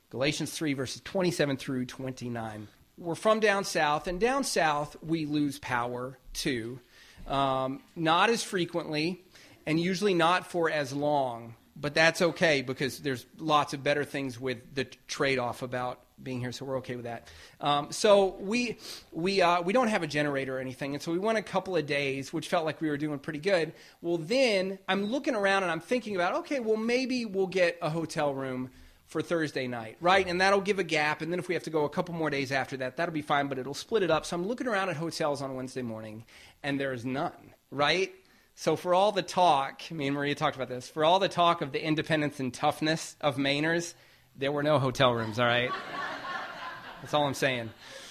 Galatians 3, verses 27 through 29. We're from down south, and down south we lose power too. Not as frequently, and usually not for as long. But that's okay because there's lots of better things with the trade-off about being here, so we're okay with that. So we don't have a generator or anything, and so we went a couple of days, which felt like we were doing pretty good. Well, then I'm looking around and I'm thinking about, okay, well, maybe we'll get a hotel room for Thursday night, right? And that'll give a gap, and then if we have to go a couple more days after that, that'll be fine, but it'll split it up. So I'm looking around at hotels on Wednesday morning, and there's none, right? So for all the talk, me and Maria talked about this, for all the talk of the independence and toughness of Mainers, there were no hotel rooms, all right? That's all I'm saying.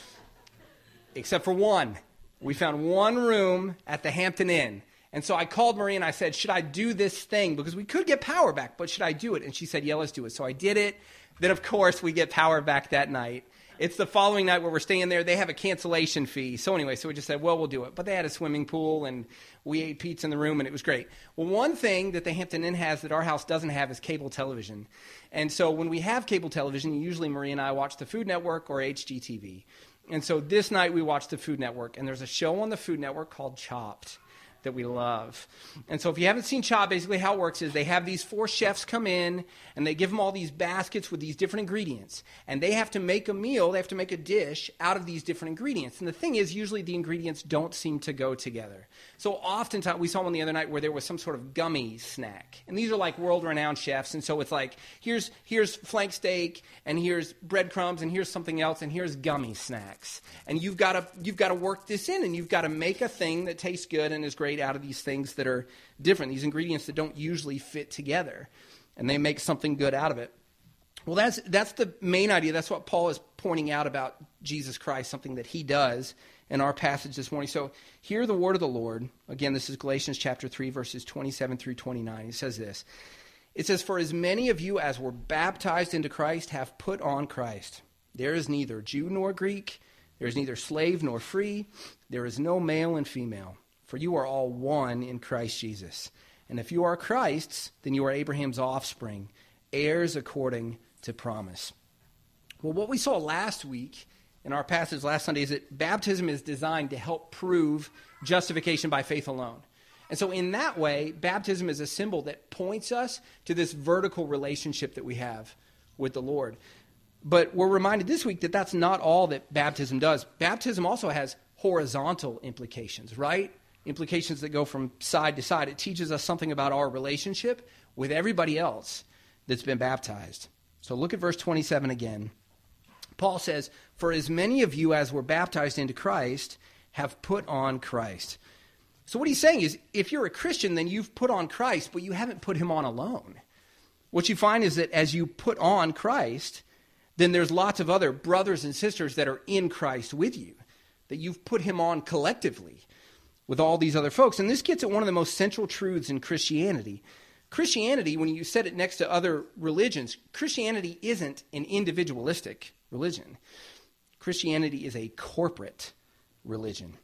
Except for one. We found one room at the Hampton Inn. And so I called Maria and I said, should I do this thing? Because we could get power back, but should I do it? And she said, yeah, let's do it. So I did it. Then, of course, we get power back that night. It's the following night where we're staying there. They have a cancellation fee. So anyway, so we just said, well, we'll do it. But they had a swimming pool, and we ate pizza in the room, and it was great. Well, one thing that the Hampton Inn has that our house doesn't have is cable television. And so when we have cable television, usually Maria and I watch the Food Network or HGTV. And so this night we watched the Food Network, and there's a show on the Food Network called Chopped that we love. And so if you haven't seen Chopped, basically how it works is they have these 4 chefs come in, and they give them all these baskets with these different ingredients. And they have to make a meal, they have to make a dish out of these different ingredients. And the thing is, usually the ingredients don't seem to go together. So oftentimes, we saw one the other night where there was some sort of gummy snack. And these are like world-renowned chefs, and so it's like, here's flank steak, and here's breadcrumbs, and here's something else, and here's gummy snacks. And you've got to work this in, and you've got to make a thing that tastes good and is great out of these things that are different, these ingredients that don't usually fit together, and they make something good out of it. Well, that's the main idea. That's what Paul is pointing out about Jesus Christ, something that he does in our passage this morning. So hear the word of the Lord. Again, this is Galatians chapter 3, verses 27 through 29. It says this. It says, "For as many of you as were baptized into Christ have put on Christ. There is neither Jew nor Greek. There is neither slave nor free. There is no male and female. For you are all one in Christ Jesus. And if you are Christ's, then you are Abraham's offspring, heirs according to promise." Well, what we saw last week in our passage last Sunday is that baptism is designed to help prove justification by faith alone. And so in that way, baptism is a symbol that points us to this vertical relationship that we have with the Lord. But we're reminded this week that that's not all that baptism does. Baptism also has horizontal implications, right? Implications that go from side to side. It teaches us something about our relationship with everybody else that's been baptized. So look at verse 27 again. Paul says, "For as many of you as were baptized into Christ have put on Christ." So what he's saying is, if you're a Christian, then you've put on Christ, but you haven't put him on alone. What you find is that as you put on Christ, then there's lots of other brothers and sisters that are in Christ with you, that you've put him on collectively with all these other folks. And this gets at one of the most central truths in Christianity. Christianity, when you set it next to other religions, Christianity isn't an individualistic religion. Christianity is a corporate religion.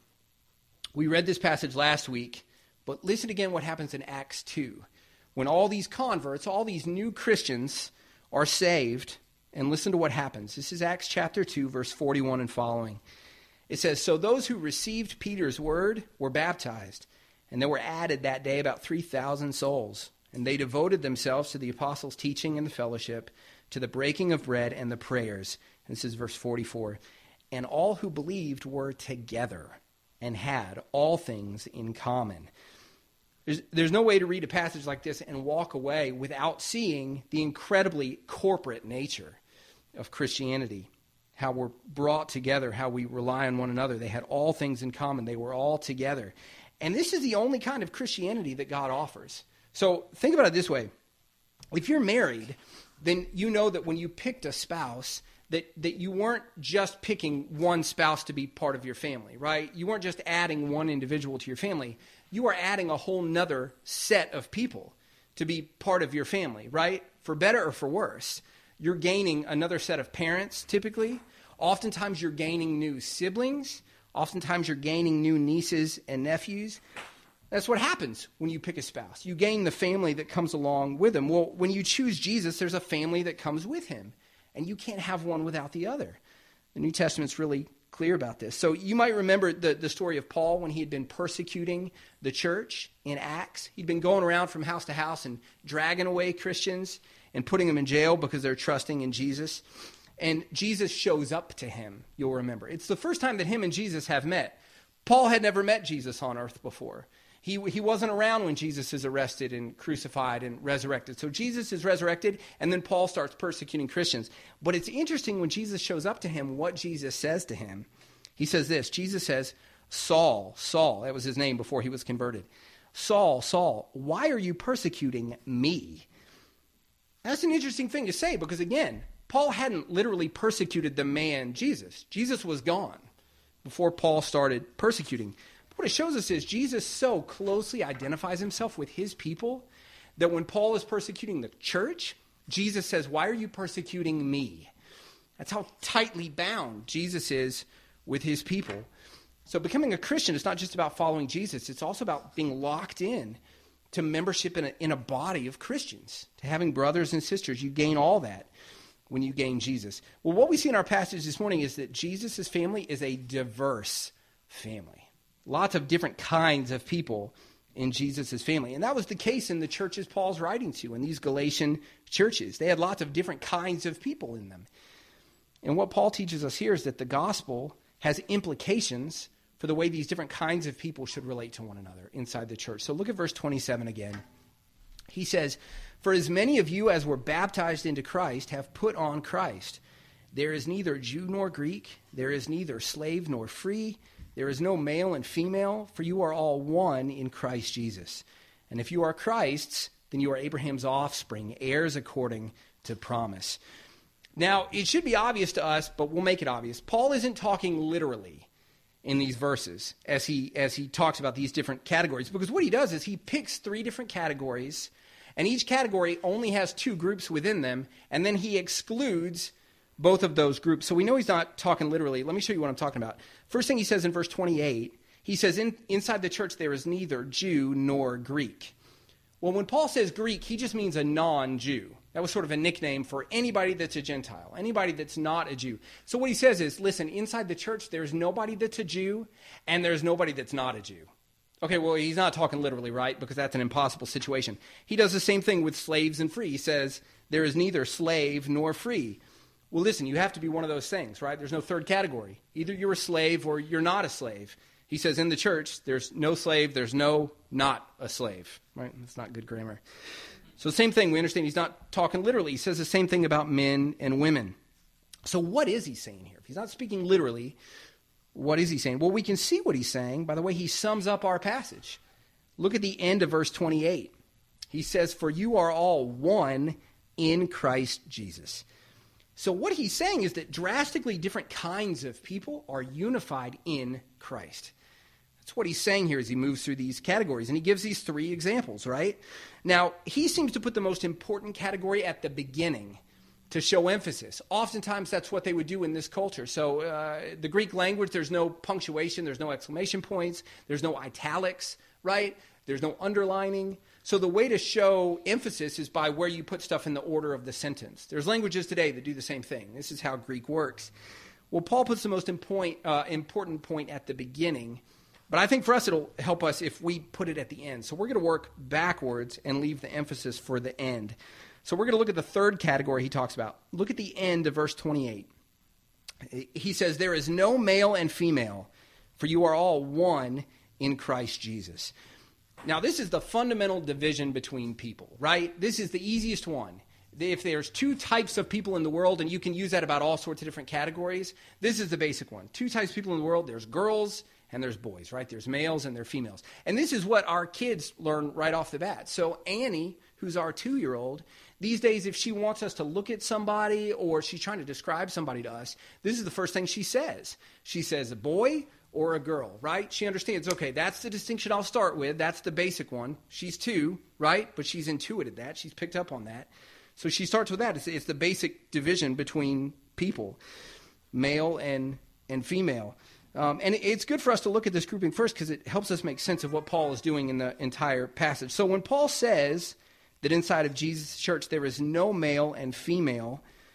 We read this passage last week, but listen again what happens in Acts 2. When all these converts, all these new Christians are saved, and listen to what happens. This is Acts chapter 2, verse 41 and following. It says, "So those who received Peter's word were baptized, and there were added that day about 3,000 souls. And they devoted themselves to the apostles' teaching and the fellowship, to the breaking of bread and the prayers." And this is verse 44. "And all who believed were together and had all things in common." There's no way to read a passage like this and walk away without seeing the incredibly corporate nature of Christianity. How we're brought together, how we rely on one another. They had all things in common. They were all together. And this is the only kind of Christianity that God offers. So think about it this way. If you're married, then you know that when you picked a spouse, that you weren't just picking one spouse to be part of your family, right? You weren't just adding one individual to your family. You are adding a whole nother set of people to be part of your family, right? For better or for worse. You're gaining another set of parents, typically. Oftentimes you're gaining new siblings. Oftentimes you're gaining new nieces and nephews. That's what happens when you pick a spouse. You gain the family that comes along with them. Well, when you choose Jesus, there's a family that comes with him. and you can't have one without the other. The New Testament's really clear about this. So you might remember the story of Paul when he had been persecuting the church in Acts. He'd been going around from house to house and dragging away Christians and putting them in jail because they're trusting in Jesus. And Jesus shows up to him, you'll remember. It's the first time that him and Jesus have met. Paul had never met Jesus on earth before. He wasn't around when Jesus is arrested and crucified and resurrected. So Jesus is resurrected, and then Paul starts persecuting Christians. But it's interesting when Jesus shows up to him, what Jesus says to him. He says this. Jesus says, Saul, Saul, that was his name before he was converted. Saul, Saul, why are you persecuting me? That's an interesting thing to say because, again, Paul hadn't literally persecuted the man Jesus. Jesus was gone before Paul started persecuting. What it shows us is Jesus so closely identifies himself with his people that when Paul is persecuting the church, Jesus says, why are you persecuting me? That's how tightly bound Jesus is with his people. So becoming a Christian is not just about following Jesus. It's also about being locked in to membership in a body of Christians, to having brothers and sisters. You gain all that when you gain Jesus. Well, what we see in our passage this morning is that Jesus' family is a diverse family. Lots of different kinds of people in Jesus' family. And that was the case in the churches Paul's writing to, in these Galatian churches. They had lots of different kinds of people in them. And what Paul teaches us here is that the gospel has implications for the way these different kinds of people should relate to one another inside the church. So look at verse 27 again. He says, for as many of you as were baptized into Christ have put on Christ. There is neither Jew nor Greek. There is neither slave nor free. There is no male and female, for you are all one in Christ Jesus. And if you are Christ's, then you are Abraham's offspring, heirs according to promise. Now, it should be obvious to us, but we'll make it obvious. Paul isn't talking literally in these verses as he talks about these different categories, because what he does is he picks 3 different categories, and each category only has 2 groups within them, and then he excludes both of those groups. So we know he's not talking literally. Let me show you what I'm talking about. First thing he says in verse 28, he says, inside the church there is neither Jew nor Greek. Well, when Paul says Greek, he just means a non-Jew. That was sort of a nickname for anybody that's a Gentile, anybody that's not a Jew. So what he says is, listen, inside the church there's nobody that's a Jew and there's nobody that's not a Jew. Okay, well, he's not talking literally, right? Because that's an impossible situation. He does the same thing with slaves and free. He says, there is neither slave nor free. Well, listen, you have to be one of those things, right? There's no third category. Either you're a slave or you're not a slave. He says in the church, there's no slave, there's no not a slave, right? That's not good grammar. So same thing, we understand he's not talking literally. He says the same thing about men and women. So what is he saying here? If he's not speaking literally, what is he saying? Well, we can see what he's saying by the way he sums up our passage. Look at the end of verse 28. He says, for you are all one in Christ Jesus. So what he's saying is that drastically different kinds of people are unified in Christ. That's what he's saying here as he moves through these categories. And he gives these 3 examples, right? Now, he seems to put the most important category at the beginning to show emphasis. Oftentimes, that's what they would do in this culture. So the Greek language, there's no punctuation, there's no exclamation points, there's no italics, right? There's no underlining. So the way to show emphasis is by where you put stuff in the order of the sentence. There's languages today that do the same thing. This is how Greek works. Well, Paul puts the most important point at the beginning, but I think for us it'll help us if we put it at the end. So we're going to work backwards and leave the emphasis for the end. So we're going to look at the 3rd category he talks about. Look at the end of verse 28. He says, there is no male and female, for you are all one in Christ Jesus. Now, this is the fundamental division between people, right? This is the easiest one. If there's 2 types of people in the world, and you can use that about all sorts of different categories, this is the basic one. 2 types of people in the world, there's girls and there's boys, right? There's males and there's females. And this is what our kids learn right off the bat. So Annie, who's our 2-year-old, these days if she wants us to look at somebody or she's trying to describe somebody to us, this is the first thing she says. She says a boy or a girl, right? She understands, okay, that's the distinction I'll start with. That's the basic one. She's 2, right? But she's intuited that. She's picked up on that. So she starts with that. It's the basic division between people, male and female. And it's good for us to look at this grouping first because it helps us make sense of what Paul is doing in the entire passage. So when Paul says that inside of Jesus' church there is no male and female,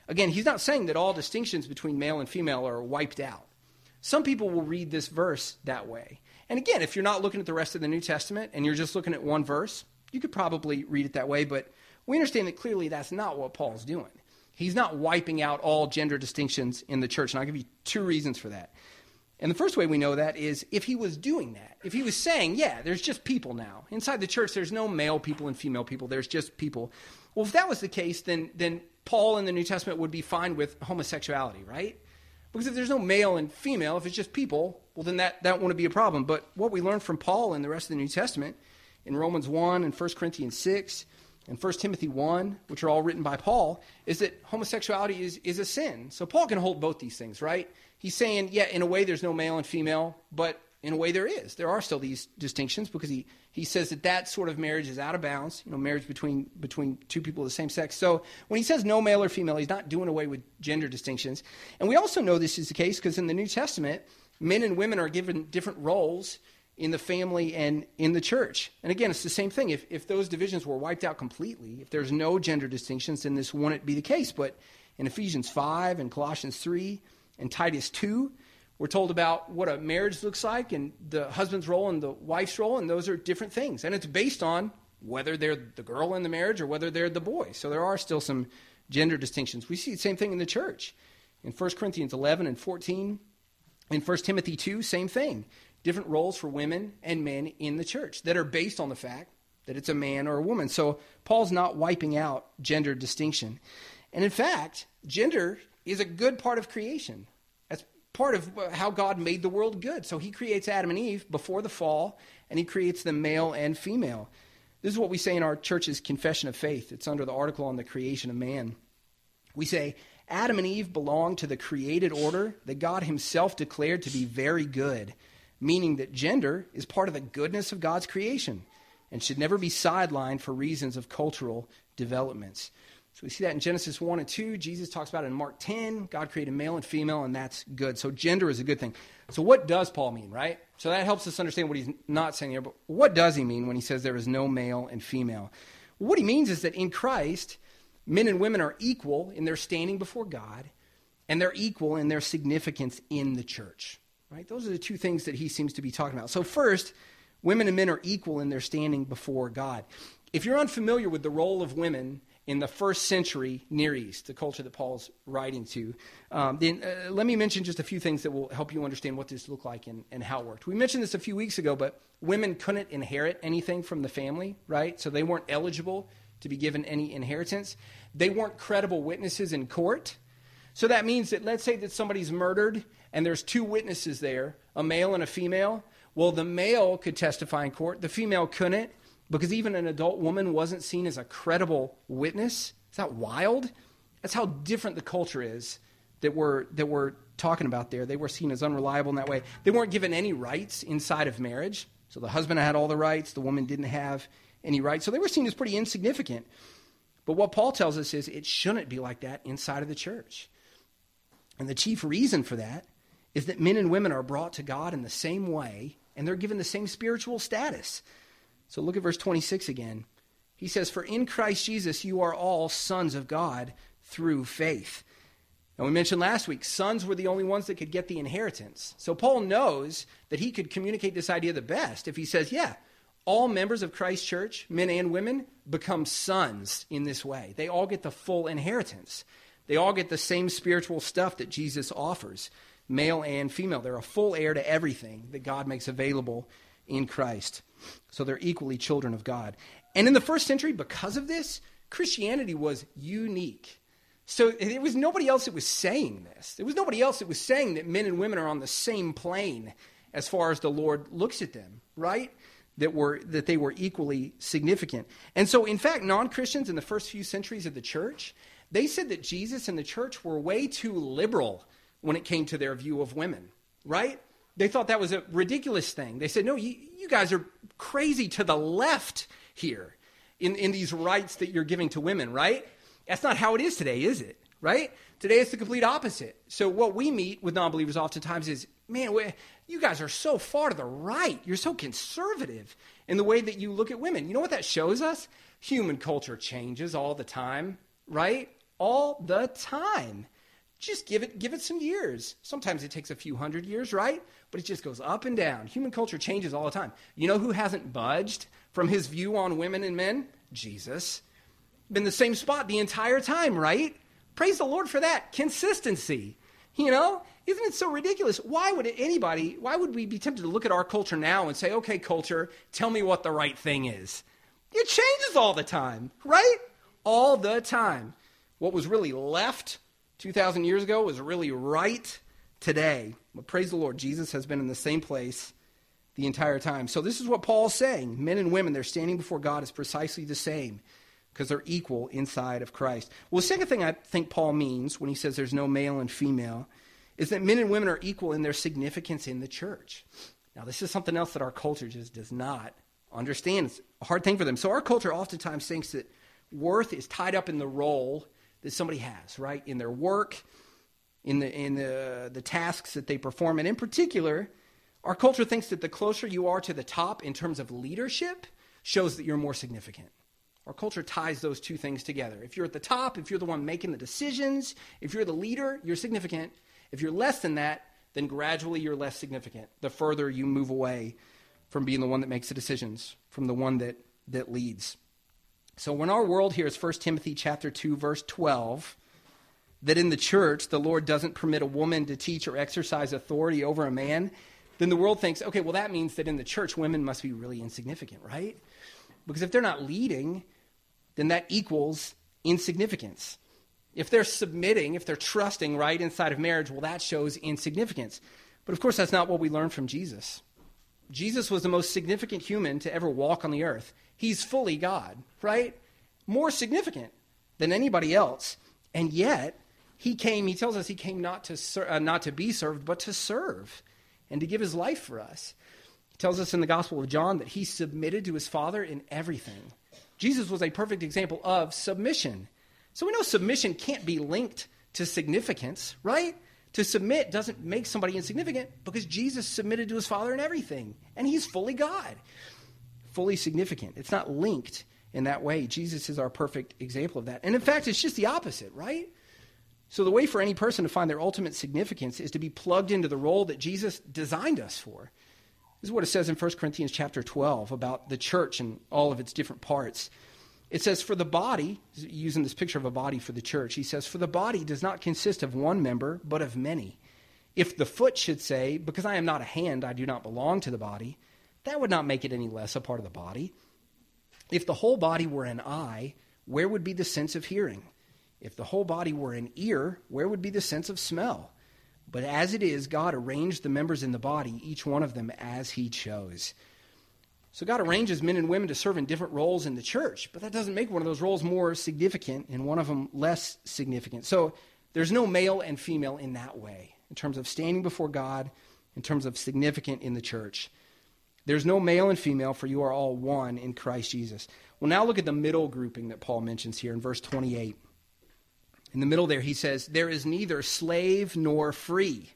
Again, he's not saying that all distinctions between male and female are wiped out. Some people will read this verse that way. And again, if you're not looking at the rest of the New Testament and you're just looking at one verse, you could probably read it that way, but we understand that clearly that's not what Paul's doing. He's not wiping out all gender distinctions in the church, and I'll give you two reasons for that. And the first way we know that is if he was doing that, if he was saying, yeah, there's just people now. Inside the church, there's no male people and female people, there's just people. Well, if that was the case, then Paul in the New Testament would be fine with homosexuality, right? Because if there's no male and female, if it's just people, well, then that wouldn't be a problem. But what we learn from Paul and the rest of the New Testament, in Romans 1 and 1 Corinthians 6 and 1 Timothy 1, which are all written by Paul, is that homosexuality is a sin. So Paul can hold both these things, right? He's saying, yeah, in a way there's no male and female, but in a way there is. There are still these distinctions because he says that sort of marriage is out of bounds, marriage between two people of the same sex. So when he says no male or female, he's not doing away with gender distinctions. And we also know this is the case because in the New Testament, men and women are given different roles in the family and in the church. And again, it's the same thing. If those divisions were wiped out completely, if there's no gender distinctions, then this wouldn't be the case. But in Ephesians 5 and Colossians 3 and Titus 2, we're told about what a marriage looks like and the husband's role and the wife's role, and those are different things. And it's based on whether they're the girl in the marriage or whether they're the boy. So there are still some gender distinctions. We see the same thing in the church. In 1 Corinthians 11 and 14, in 1 Timothy 2, same thing. Different roles for women and men in the church that are based on the fact that it's a man or a woman. So Paul's not wiping out gender distinction. And in fact, gender is a good part of creation. That's part of how God made the world good. So he creates Adam and Eve before the fall, and he creates them male and female. This is what we say in our church's confession of faith. It's under the article on the creation of man. We say, Adam and Eve belong to the created order that God himself declared to be very good, meaning that gender is part of the goodness of God's creation and should never be sidelined for reasons of cultural developments. So we see that in Genesis 1 and 2. Jesus talks about it in Mark 10. God created male and female, and that's good. So gender is a good thing. So what does Paul mean, right? So that helps us understand what he's not saying here. But what does he mean when he says there is no male and female? Well, what he means is that in Christ, men and women are equal in their standing before God, and they're equal in their significance in the church. Right? Those are the two things that he seems to be talking about. So first, women and men are equal in their standing before God. If you're unfamiliar with the role of women in the first century Near East, the culture that Paul's writing to, then let me mention just a few things that will help you understand what this looked like and how it worked. We mentioned this a few weeks ago, but women couldn't inherit anything from the family, right? So they weren't eligible to be given any inheritance. They weren't credible witnesses in court. So that means that let's say that somebody's murdered and there's two witnesses there, a male and a female. Well, the male could testify in court. The female couldn't because even an adult woman wasn't seen as a credible witness. Is that wild? That's how different the culture is that we're talking about there. They were seen as unreliable in that way. They weren't given any rights inside of marriage. So the husband had all the rights. The woman didn't have any rights. So they were seen as pretty insignificant. But what Paul tells us is it shouldn't be like that inside of the church. And the chief reason for that is that men and women are brought to God in the same way, and they're given the same spiritual status. So look at verse 26 again. He says, "For in Christ Jesus you are all sons of God through faith." Now we mentioned last week, sons were the only ones that could get the inheritance. So Paul knows that he could communicate this idea the best if he says, yeah, all members of Christ's church, men and women, become sons in this way. They all get the full inheritance. They all get the same spiritual stuff that Jesus offers, male and female. They're a full heir to everything that God makes available in Christ. So they're equally children of God. And in the first century, because of this, Christianity was unique. So there was nobody else that was saying this. There was nobody else that was saying that men and women are on the same plane as far as the Lord looks at them, right? That they were equally significant. And so, in fact, non-Christians in the first few centuries of the church, they said that Jesus and the church were way too liberal when it came to their view of women, right? They thought that was a ridiculous thing. They said, no, you guys are crazy to the left here in these rights that you're giving to women, right? That's not how it is today, is it? Right? Today it's the complete opposite. So what we meet with non-believers oftentimes is, man, you guys are so far to the right. You're so conservative in the way that you look at women. You know what that shows us? Human culture changes all the time, right? all the time. Just give it some years. Sometimes it takes a few hundred years, right? But it just goes up and down. Human culture changes all the time. You know who hasn't budged from his view on women and men? Jesus. Been the same spot the entire time, right? Praise the Lord for that. Consistency. You know, isn't it so ridiculous? Why would we be tempted to look at our culture now and say, okay, culture, tell me what the right thing is? It changes all the time, right? All the time. What was really left 2,000 years ago was really right today. But praise the Lord, Jesus has been in the same place the entire time. So this is what Paul's saying. Men and women, they're standing before God is precisely the same because they're equal inside of Christ. Well, the second thing I think Paul means when he says there's no male and female is that men and women are equal in their significance in the church. Now, this is something else that our culture just does not understand. It's a hard thing for them. So our culture oftentimes thinks that worth is tied up in the role that somebody has, right? In their work, in the tasks that they perform. And in particular, our culture thinks that the closer you are to the top in terms of leadership shows that you're more significant. Our culture ties those two things together. If you're at the top, if you're the one making the decisions, if you're the leader, you're significant. If you're less than that, then gradually you're less significant. The further you move away from being the one that makes the decisions, from the one that leads. So when our world hears 1 Timothy chapter 2, verse 12, that in the church the Lord doesn't permit a woman to teach or exercise authority over a man, then the world thinks, okay, well that means that in the church women must be really insignificant, right? Because if they're not leading, then that equals insignificance. If they're submitting, if they're trusting right inside of marriage, well that shows insignificance. But of course that's not what we learn from Jesus. Jesus was the most significant human to ever walk on the earth. He's fully God, right? More significant than anybody else. And yet, he tells us he came not to be served, but to serve and to give his life for us. He tells us in the Gospel of John that he submitted to his Father in everything. Jesus was a perfect example of submission. So we know submission can't be linked to significance, right? To submit doesn't make somebody insignificant because Jesus submitted to his Father in everything. And he's fully God. Fully significant. It's not linked in that way. Jesus is our perfect example of that. And in fact, it's just the opposite, right? So the way for any person to find their ultimate significance is to be plugged into the role that Jesus designed us for. This is what it says in 1 Corinthians chapter 12 about the church and all of its different parts. It says, for the body, using this picture of a body for the church, he says, for the body does not consist of one member, but of many. If the foot should say, because I am not a hand, I do not belong to the body, that would not make it any less a part of the body. If the whole body were an eye, where would be the sense of hearing? If the whole body were an ear, where would be the sense of smell? But as it is, God arranged the members in the body, each one of them as he chose. So God arranges men and women to serve in different roles in the church, but that doesn't make one of those roles more significant and one of them less significant. So there's no male and female in that way, in terms of standing before God, in terms of significant in the church. There's no male and female, for you are all one in Christ Jesus. Well, now look at the middle grouping that Paul mentions here in verse 28. In the middle there, he says, there is neither slave nor free.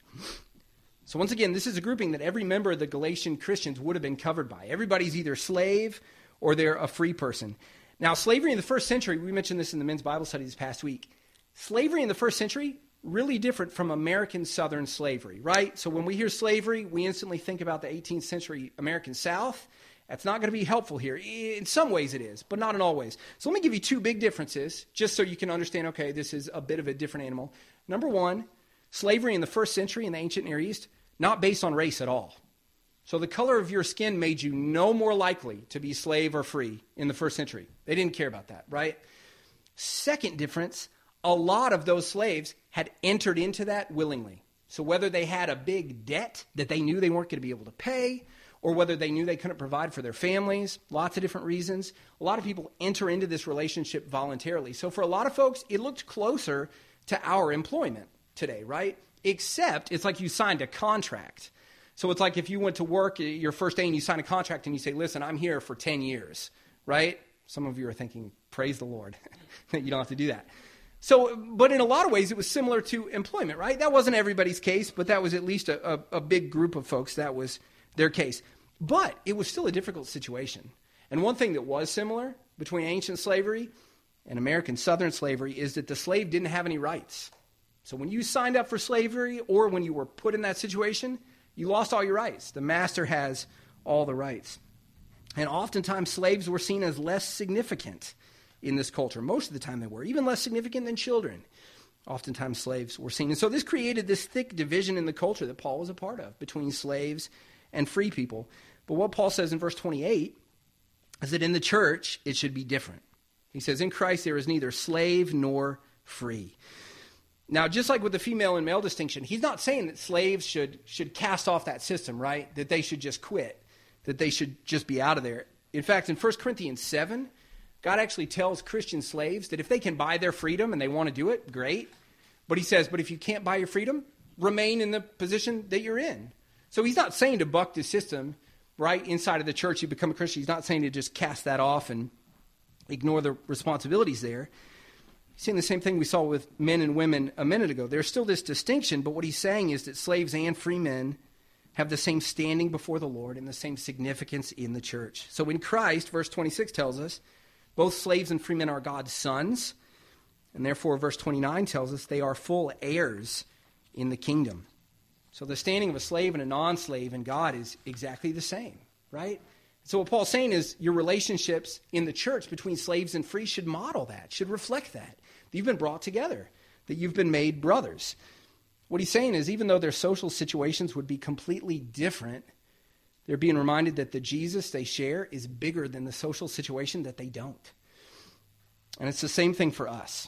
So once again, this is a grouping that every member of the Galatian Christians would have been covered by. Everybody's either slave or they're a free person. Now, slavery in the first century, we mentioned this in the men's Bible study this past week. Slavery in the first century, really different from American Southern slavery, right? So when we hear slavery, we instantly think about the 18th century American South. That's not going to be helpful here. In some ways it is, but not in all ways. So let me give you two big differences, just so you can understand, okay, this is a bit of a different animal. Number one, slavery in the first century in the ancient Near East, not based on race at all. So the color of your skin made you no more likely to be slave or free in the first century. They didn't care about that, right? Second difference, a lot of those slaves had entered into that willingly. So whether they had a big debt that they knew they weren't going to be able to pay, or whether they knew they couldn't provide for their families, lots of different reasons, a lot of people enter into this relationship voluntarily. So for a lot of folks, it looked closer to our employment today, right? Except it's like you signed a contract. So it's like if you went to work your first day and you sign a contract and you say, listen, I'm here for 10 years, right? Some of you are thinking, praise the Lord, that you don't have to do that. So, but in a lot of ways, it was similar to employment, right? That wasn't everybody's case, but that was at least a big group of folks. That was their case. But it was still a difficult situation. And one thing that was similar between ancient slavery and American Southern slavery is that the slave didn't have any rights. So when you signed up for slavery or when you were put in that situation, you lost all your rights. The master has all the rights. And oftentimes slaves were seen as less significant in this culture. Most of the time they were, even less significant than children. Oftentimes slaves were seen. And so this created this thick division in the culture that Paul was a part of between slaves and free people. But what Paul says in verse 28 is that in the church, it should be different. He says, in Christ there is neither slave nor free. Now, just like with the female and male distinction, he's not saying that slaves should cast off that system, right? That they should just quit, that they should just be out of there. In fact, in 1 Corinthians 7, God actually tells Christian slaves that if they can buy their freedom and they want to do it, great. But he says, but if you can't buy your freedom, remain in the position that you're in. So he's not saying to buck the system, right, inside of the church, you become a Christian. He's not saying to just cast that off and ignore the responsibilities there. He's saying the same thing we saw with men and women a minute ago. There's still this distinction, but what he's saying is that slaves and free men have the same standing before the Lord and the same significance in the church. So in Christ, verse 26 tells us, both slaves and free men are God's sons, and therefore verse 29 tells us they are full heirs in the kingdom. So the standing of a slave and a non-slave in God is exactly the same, right? So what Paul's saying is your relationships in the church between slaves and free should model that, should reflect that you've been brought together, that you've been made brothers. What he's saying is even though their social situations would be completely different, they're being reminded that the Jesus they share is bigger than the social situation that they don't. And it's the same thing for us.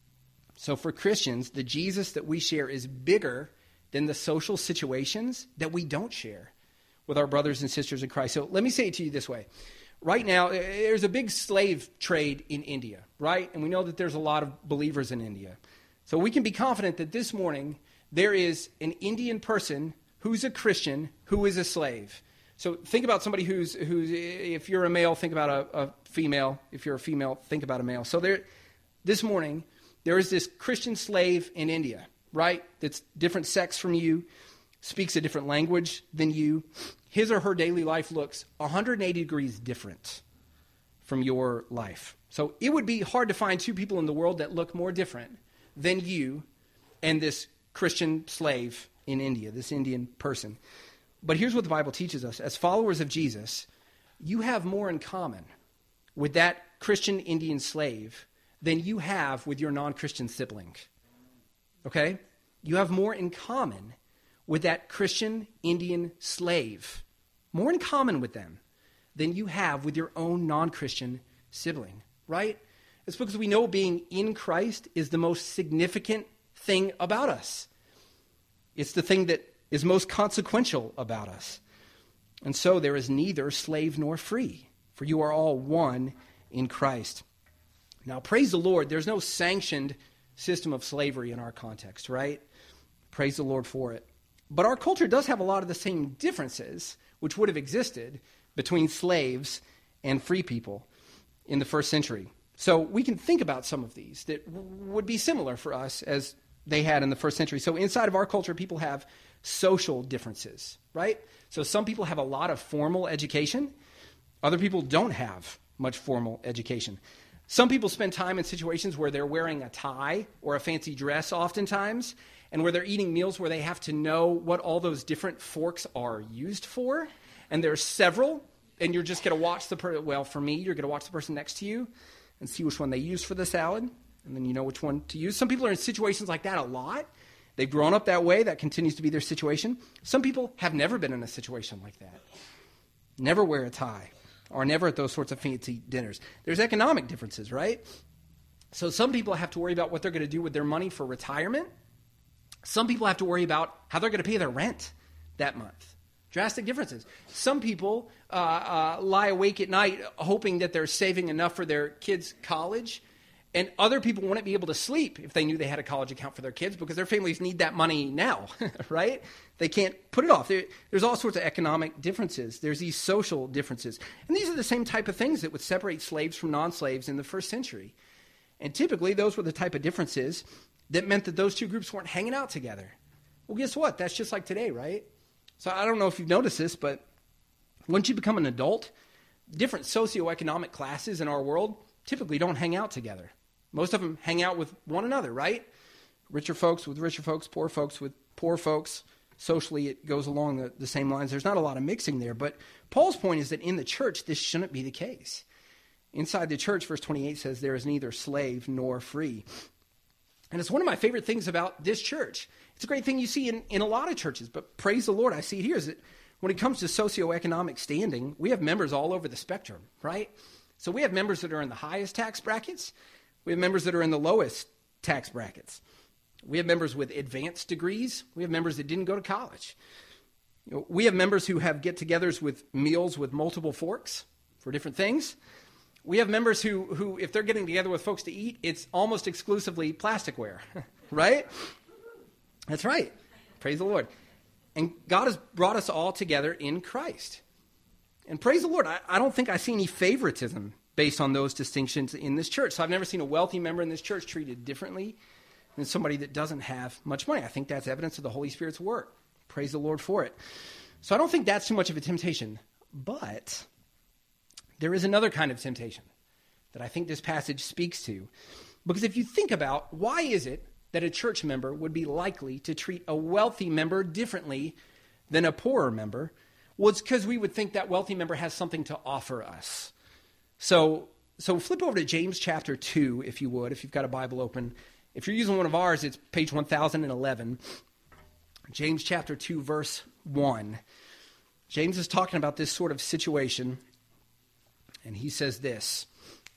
So for Christians, the Jesus that we share is bigger than the social situations that we don't share with our brothers and sisters in Christ. So let me say it to you this way. Right now, there's a big slave trade in India, right? And we know that there's a lot of believers in India. So we can be confident that this morning there is an Indian person who's a Christian who is a slave. So think about somebody who's if you're a male, think about a female. If you're a female, think about a male. So this morning, there is this Christian slave in India, right? That's different sex from you, speaks a different language than you. His or her daily life looks 180 degrees different from your life. So it would be hard to find two people in the world that look more different than you and this Christian slave in India, this Indian person. But here's what the Bible teaches us. As followers of Jesus, you have more in common with that Christian Indian slave than you have with your non-Christian sibling. Okay? You have more in common with that Christian Indian slave, more in common with them than you have with your own non-Christian sibling, right? It's because we know being in Christ is the most significant thing about us. It's the thing that is most consequential about us. And so there is neither slave nor free, for you are all one in Christ. Now, praise the Lord, there's no sanctioned system of slavery in our context, right? Praise the Lord for it. But our culture does have a lot of the same differences which would have existed between slaves and free people in the first century. So we can think about some of these that would be similar for us as they had in the first century. So inside of our culture, people have social differences, right? So some people have a lot of formal education. Other people don't have much formal education. Some people spend time in situations where they're wearing a tie or a fancy dress oftentimes, and where they're eating meals where they have to know what all those different forks are used for. And there's several, and you're just going to watch the person, well, for me, you're going to watch the person next to you and see which one they use for the salad, and then you know which one to use. Some people are in situations like that a lot. They've grown up that way. That continues to be their situation. Some people have never been in a situation like that. Never wear a tie, or never at those sorts of fancy dinners. There's economic differences, right? So some people have to worry about what they're going to do with their money for retirement. Some people have to worry about how they're going to pay their rent that month. Drastic differences. Some people lie awake at night hoping that they're saving enough for their kids' college, and other people wouldn't be able to sleep if they knew they had a college account for their kids because their families need that money now, right? They can't put it off. There's all sorts of economic differences. There's these social differences. And these are the same type of things that would separate slaves from non-slaves in the first century. And typically, those were the type of differences that meant that those two groups weren't hanging out together. Well, guess what? That's just like today, right? So I don't know if you've noticed this, but once you become an adult, different socioeconomic classes in our world typically don't hang out together. Most of them hang out with one another, right? Richer folks with richer folks, poor folks with poor folks. Socially, it goes along the same lines. There's not a lot of mixing there. But Paul's point is that in the church, this shouldn't be the case. Inside the church, verse 28 says, there is neither slave nor free. And it's one of my favorite things about this church. It's a great thing you see in a lot of churches, but praise the Lord, I see it here, is that when it comes to socioeconomic standing, we have members all over the spectrum, right? So we have members that are in the highest tax brackets. We have members that are in the lowest tax brackets. We have members with advanced degrees. We have members that didn't go to college. We have members who have get-togethers with meals with multiple forks for different things. We have members who, if they're getting together with folks to eat, it's almost exclusively plasticware, right? That's right. Praise the Lord. And God has brought us all together in Christ. And praise the Lord, I don't think I see any favoritism based on those distinctions in this church. So I've never seen a wealthy member in this church treated differently than somebody that doesn't have much money. I think that's evidence of the Holy Spirit's work. Praise the Lord for it. So I don't think that's too much of a temptation. But there is another kind of temptation that I think this passage speaks to. Because if you think about why is it that a church member would be likely to treat a wealthy member differently than a poorer member, well, it's because we would think that wealthy member has something to offer us. So flip over to James chapter 2, if you would, if you've got a Bible open. If you're using one of ours, it's page 1011. James chapter 2, verse 1. James is talking about this sort of situation, and he says this.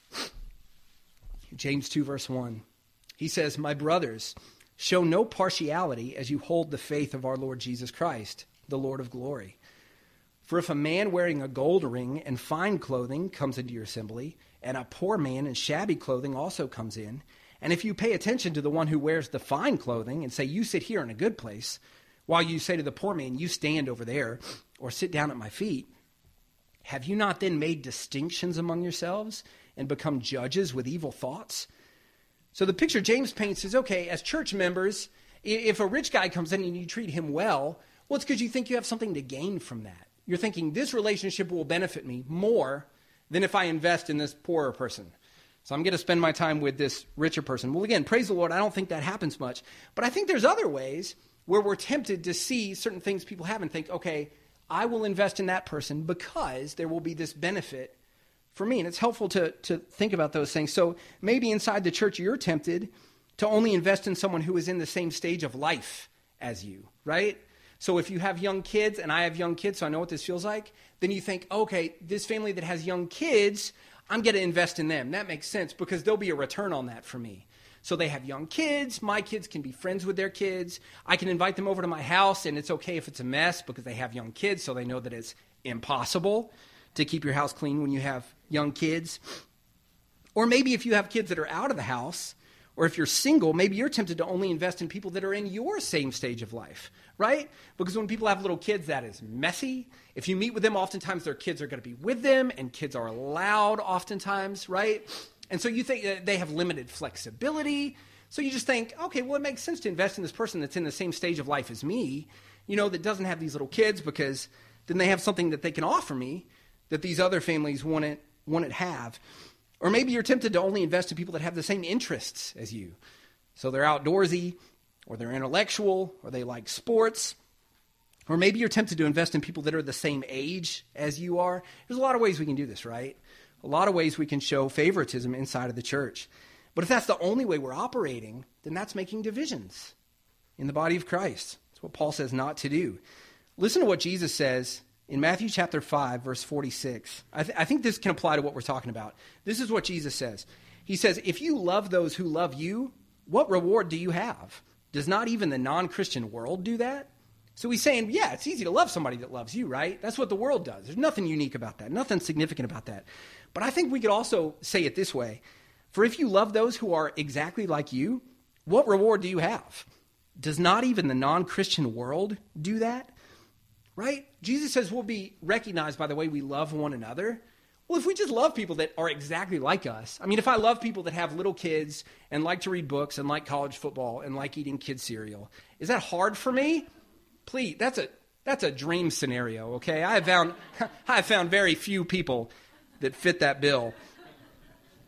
James 2, verse 1. He says, "My brothers, show no partiality as you hold the faith of our Lord Jesus Christ, the Lord of glory. For if a man wearing a gold ring and fine clothing comes into your assembly, and a poor man in shabby clothing also comes in, and if you pay attention to the one who wears the fine clothing and say, 'You sit here in a good place,' while you say to the poor man, 'You stand over there,' or 'Sit down at my feet,' have you not then made distinctions among yourselves and become judges with evil thoughts?" So the picture James paints is, okay, as church members, if a rich guy comes in and you treat him well, it's because you think you have something to gain from that. You're thinking this relationship will benefit me more than if I invest in this poorer person. So I'm going to spend my time with this richer person. Well, again, praise the Lord, I don't think that happens much. But I think there's other ways where we're tempted to see certain things people have and think, okay, I will invest in that person because there will be this benefit for me. And it's helpful to think about those things. So maybe inside the church, you're tempted to only invest in someone who is in the same stage of life as you, right? So if you have young kids, and I have young kids, so I know what this feels like, then you think, okay, this family that has young kids, I'm going to invest in them. That makes sense because there'll be a return on that for me. So they have young kids. My kids can be friends with their kids. I can invite them over to my house, and it's okay if it's a mess because they have young kids, so they know that it's impossible to keep your house clean when you have young kids. Or maybe if you have kids that are out of the house, or if you're single, maybe you're tempted to only invest in people that are in your same stage of life, right? Because when people have little kids, that is messy. If you meet with them, oftentimes their kids are going to be with them, and kids are loud oftentimes, right? And so you think that they have limited flexibility. So you just think, okay, well, it makes sense to invest in this person that's in the same stage of life as me, that doesn't have these little kids, because then they have something that they can offer me that these other families wouldn't have. Or maybe you're tempted to only invest in people that have the same interests as you. So they're outdoorsy, or they're intellectual, or they like sports. Or maybe you're tempted to invest in people that are the same age as you are. There's a lot of ways we can do this, right? A lot of ways we can show favoritism inside of the church. But if that's the only way we're operating, then that's making divisions in the body of Christ. That's what Paul says not to do. Listen to what Jesus says in Matthew chapter 5, verse 46. I think this can apply to what we're talking about. This is what Jesus says. He says, "If you love those who love you, what reward do you have? Does not even the non-Christian world do that?" So he's saying, yeah, it's easy to love somebody that loves you, right? That's what the world does. There's nothing unique about that, nothing significant about that. But I think we could also say it this way. For if you love those who are exactly like you, what reward do you have? Does not even the non-Christian world do that? Right? Jesus says we'll be recognized by the way we love one another. Well, if we just love people that are exactly like us, I mean, if I love people that have little kids and like to read books and like college football and like eating kids cereal, is that hard for me? Please, that's a dream scenario, okay? I have found very few people that fit that bill.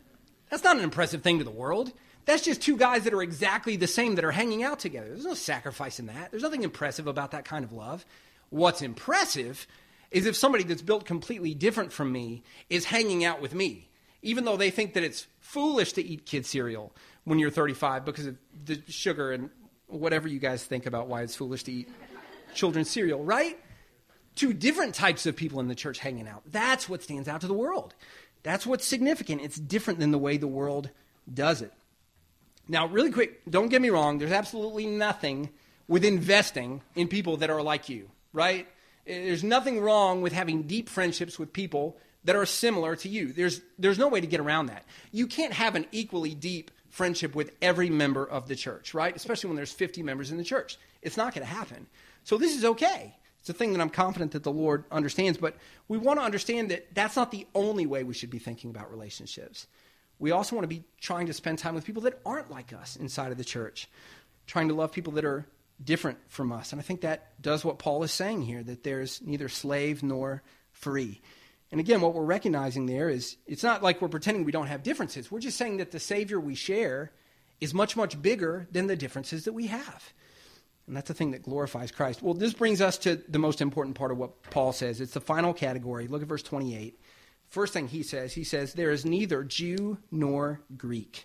That's not an impressive thing to the world. That's just two guys that are exactly the same that are hanging out together. There's no sacrifice in that. There's nothing impressive about that kind of love. What's impressive is if somebody that's built completely different from me is hanging out with me, even though they think that it's foolish to eat kid cereal when you're 35 because of the sugar and whatever you guys think about why it's foolish to eat children's cereal, right? Two different types of people in the church hanging out. That's what stands out to the world. That's what's significant. It's different than the way the world does it. Now, really quick, don't get me wrong. There's absolutely nothing with investing in people that are like you, right? There's nothing wrong with having deep friendships with people that are similar to you. There's no way to get around that. You can't have an equally deep friendship with every member of the church, right? Especially when there's 50 members in the church. It's not going to happen. So this is okay. It's a thing that I'm confident that the Lord understands, but we want to understand that that's not the only way we should be thinking about relationships. We also want to be trying to spend time with people that aren't like us inside of the church, trying to love people that are different from us. And I think that does what Paul is saying here, that there's neither slave nor free. And again, what we're recognizing there is it's not like we're pretending we don't have differences. We're just saying that the Savior we share is much, much bigger than the differences that we have. And that's the thing that glorifies Christ. Well, this brings us to the most important part of what Paul says. It's the final category. Look at verse 28. First thing he says, there is neither Jew nor Greek.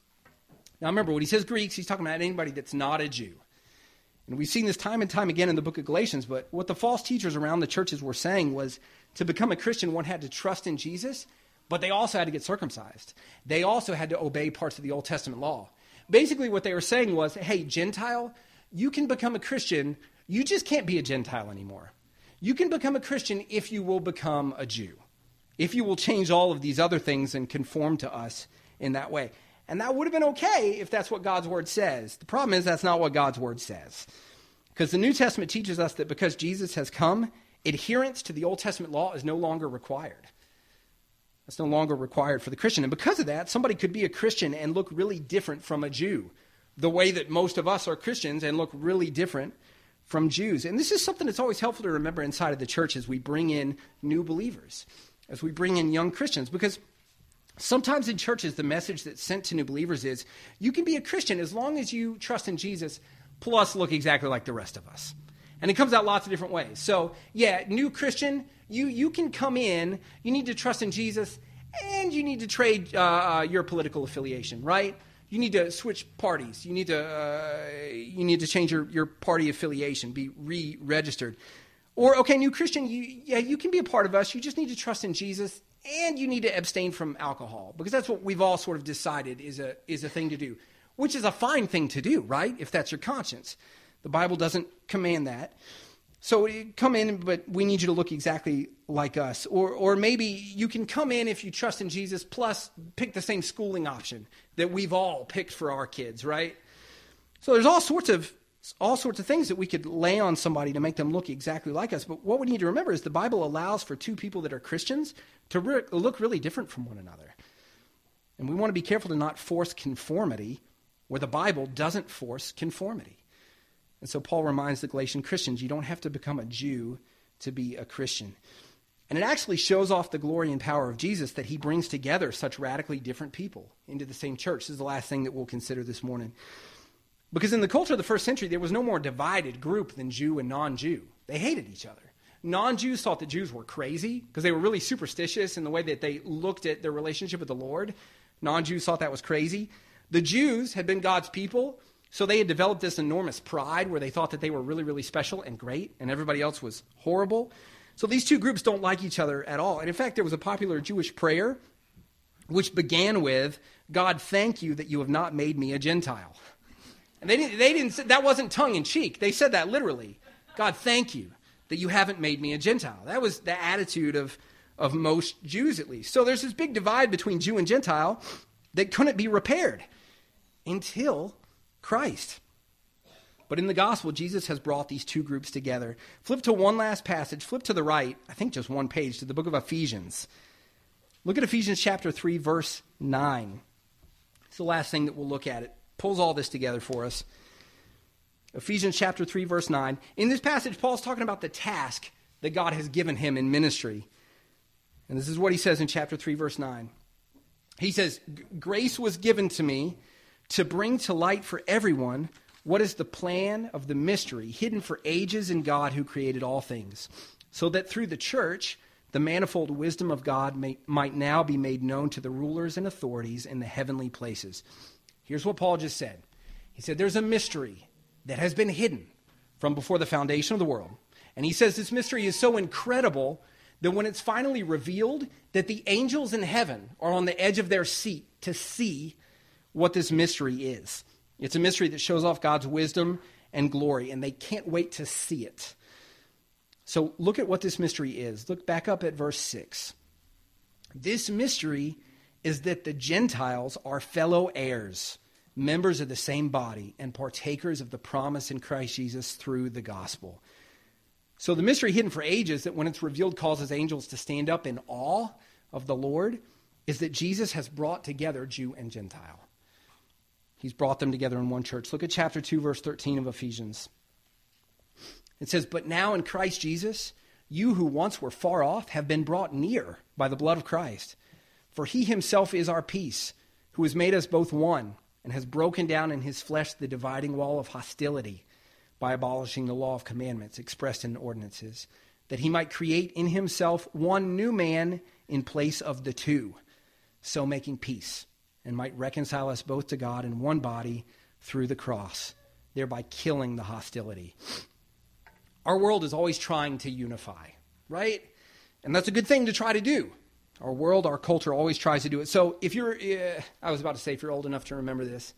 Now remember, when he says Greeks, he's talking about anybody that's not a Jew. And we've seen this time and time again in the book of Galatians, but what the false teachers around the churches were saying was to become a Christian, one had to trust in Jesus, but they also had to get circumcised. They also had to obey parts of the Old Testament law. Basically what they were saying was, hey, Gentile, you can become a Christian, you just can't be a Gentile anymore. You can become a Christian if you will become a Jew, if you will change all of these other things and conform to us in that way. And that would have been okay if that's what God's word says. The problem is that's not what God's word says. Because the New Testament teaches us that because Jesus has come, adherence to the Old Testament law is no longer required. It's no longer required for the Christian. And because of that, somebody could be a Christian and look really different from a Jew, the way that most of us are Christians and look really different from Jews. And this is something that's always helpful to remember inside of the church as we bring in new believers, as we bring in young Christians, because sometimes in churches, the message that's sent to new believers is, you can be a Christian as long as you trust in Jesus, plus look exactly like the rest of us. And it comes out lots of different ways. So, yeah, new Christian, you can come in, you need to trust in Jesus, and you need to trade your political affiliation, right? You need to switch parties. You need to change your party affiliation, be re-registered. Or, okay, new Christian, you can be a part of us. You just need to trust in Jesus, and you need to abstain from alcohol, because that's what we've all sort of decided is a thing to do, which is a fine thing to do, right, if that's your conscience. The Bible doesn't command that. So come in, but we need you to look exactly like us. Or maybe you can come in if you trust in Jesus, plus pick the same schooling option that we've all picked for our kids, right? So there's all sorts of things that we could lay on somebody to make them look exactly like us. But what we need to remember is the Bible allows for two people that are Christians to look really different from one another. And we want to be careful to not force conformity where the Bible doesn't force conformity. And so Paul reminds the Galatian Christians, you don't have to become a Jew to be a Christian. And it actually shows off the glory and power of Jesus that he brings together such radically different people into the same church. This is the last thing that we'll consider this morning. Because in the culture of the first century, there was no more divided group than Jew and non-Jew. They hated each other. Non-Jews thought that Jews were crazy because they were really superstitious in the way that they looked at their relationship with the Lord. Non-Jews thought that was crazy. The Jews had been God's people, so they had developed this enormous pride where they thought that they were really, really special and great, and everybody else was horrible. So these two groups don't like each other at all. And in fact, there was a popular Jewish prayer which began with, God, thank you that you have not made me a Gentile. And they didn't. That wasn't tongue-in-cheek. They said that literally. God, thank you that you haven't made me a Gentile. That was the attitude of most Jews, at least. So there's this big divide between Jew and Gentile that couldn't be repaired until Christ. But in the gospel, Jesus has brought these two groups together. Flip to one last passage. Flip to the right, I think just one page, to the book of Ephesians. Look at Ephesians chapter 3, verse 9. It's the last thing that we'll look at. It pulls all this together for us. Ephesians chapter 3, verse 9. In this passage, Paul's talking about the task that God has given him in ministry. And this is what he says in chapter 3, verse 9. He says, grace was given to me to bring to light for everyone what is the plan of the mystery hidden for ages in God who created all things, so that through the church, the manifold wisdom of God might now be made known to the rulers and authorities in the heavenly places. Here's what Paul just said. He said, there's a mystery that has been hidden from before the foundation of the world. And he says this mystery is so incredible that when it's finally revealed, that the angels in heaven are on the edge of their seat to see what this mystery is. It's a mystery that shows off God's wisdom and glory, and they can't wait to see it. So look at what this mystery is. Look back up at verse 6. This mystery is that the Gentiles are fellow heirs, members of the same body, and partakers of the promise in Christ Jesus through the gospel. So the mystery hidden for ages that when it's revealed causes angels to stand up in awe of the Lord is that Jesus has brought together Jew and Gentile. He's brought them together in one church. Look at chapter 2, verse 13 of Ephesians. It says, but now in Christ Jesus, you who once were far off have been brought near by the blood of Christ. For he himself is our peace, who has made us both one, and has broken down in his flesh the dividing wall of hostility by abolishing the law of commandments expressed in ordinances, that he might create in himself one new man in place of the two, so making peace, and might reconcile us both to God in one body through the cross, thereby killing the hostility. Our world is always trying to unify, right? And that's a good thing to try to do. Our world, our culture always tries to do it. So if you're, I was about to say if you're old enough to remember this.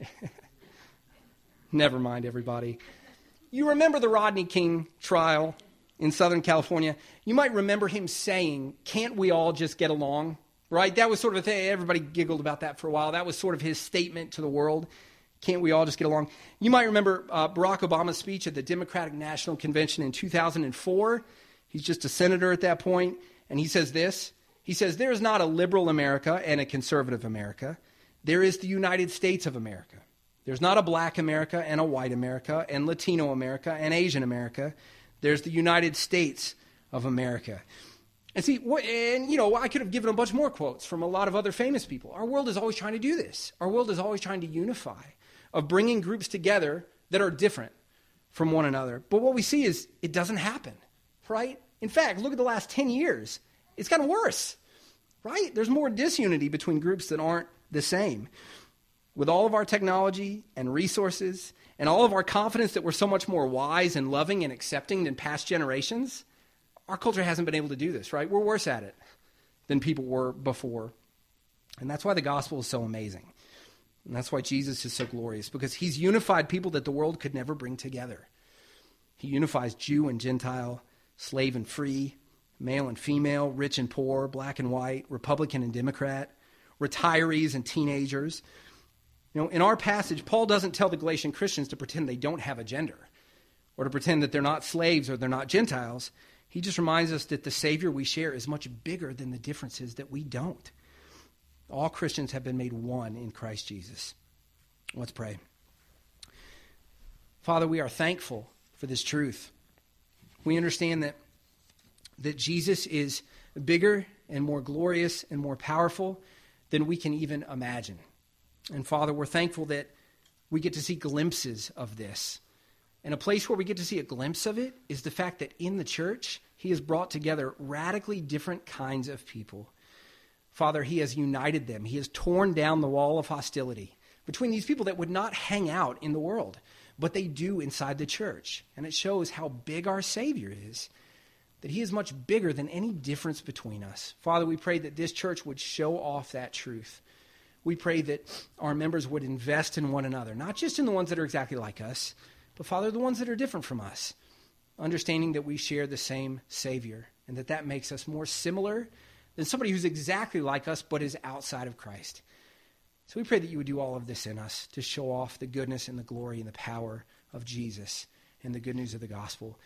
Never mind, everybody. You remember the Rodney King trial in Southern California? You might remember him saying, can't we all just get along? Right? That was sort of a thing. Everybody giggled about that for a while. That was sort of his statement to the world. Can't we all just get along? You might remember Barack Obama's speech at the Democratic National Convention in 2004. He's just a senator at that point, and he says this. He says, there is not a liberal America and a conservative America. There is the United States of America. There's not a black America and a white America and Latino America and Asian America. There's the United States of America. And see, I could have given a bunch more quotes from a lot of other famous people. Our world is always trying to do this. Our world is always trying to unify, of bringing groups together that are different from one another. But what we see is it doesn't happen, right? In fact, look at the last 10 years. It's gotten worse, right? There's more disunity between groups that aren't the same. With all of our technology and resources and all of our confidence that we're so much more wise and loving and accepting than past generations, our culture hasn't been able to do this, right? We're worse at it than people were before. And that's why the gospel is so amazing. And that's why Jesus is so glorious, because he's unified people that the world could never bring together. He unifies Jew and Gentile, slave and free, male and female, rich and poor, black and white, Republican and Democrat, retirees and teenagers. In our passage, Paul doesn't tell the Galatian Christians to pretend they don't have a gender or to pretend that they're not slaves or they're not Gentiles. He just reminds us that the Savior we share is much bigger than the differences that we don't. All Christians have been made one in Christ Jesus. Let's pray. Father, we are thankful for this truth. We understand that Jesus is bigger and more glorious and more powerful than we can even imagine. And Father, we're thankful that we get to see glimpses of this. And a place where we get to see a glimpse of it is the fact that in the church, he has brought together radically different kinds of people. Father, he has united them. He has torn down the wall of hostility between these people that would not hang out in the world, but they do inside the church. And it shows how big our Savior is, that he is much bigger than any difference between us. Father, we pray that this church would show off that truth. We pray that our members would invest in one another, not just in the ones that are exactly like us, but Father, the ones that are different from us, understanding that we share the same Savior and that makes us more similar than somebody who's exactly like us but is outside of Christ. So we pray that you would do all of this in us to show off the goodness and the glory and the power of Jesus and the good news of the gospel.